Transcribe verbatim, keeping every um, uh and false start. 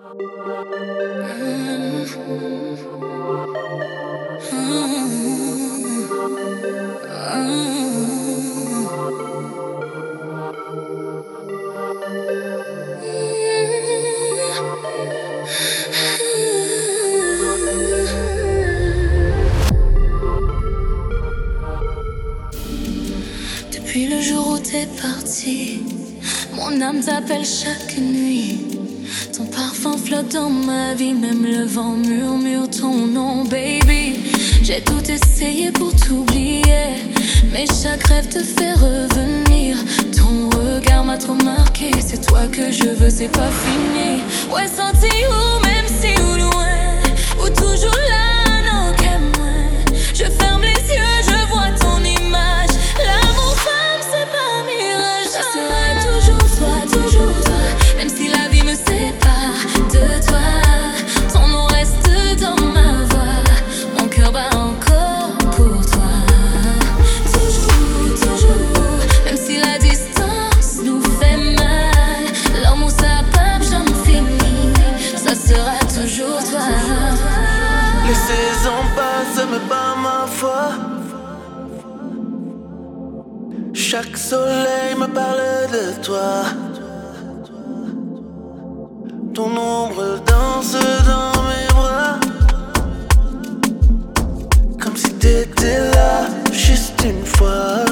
Depuis le jour où t'es parti, mon âme t'appelle chaque nuit. Ton parfum flotte dans ma vie, même le vent murmure ton nom, baby. J'ai tout essayé pour t'oublier, mais chaque rêve te fait revenir. Ton regard m'a trop marqué, c'est toi que je veux, c'est pas fini. Ouais, senti où, même si au loin, ou toujours là, non, qu'aime moi. Je ferme les yeux, je vois ton image. L'amour femme, c'est pas un mirage. Je serai toujours toi, toujours toi, même si la vie me sépare de toi. Ton nom reste dans ma voix, mon cœur bat encore pour toi. Toujours, toujours, même si la distance nous fait mal. L'amour ça pas jamais fini, ça sera toujours toi. Les saisons passent mais pas ma foi. Chaque soleil me parle de toi. Ton ombre danse dans mes bras, comme si t'étais là juste une fois.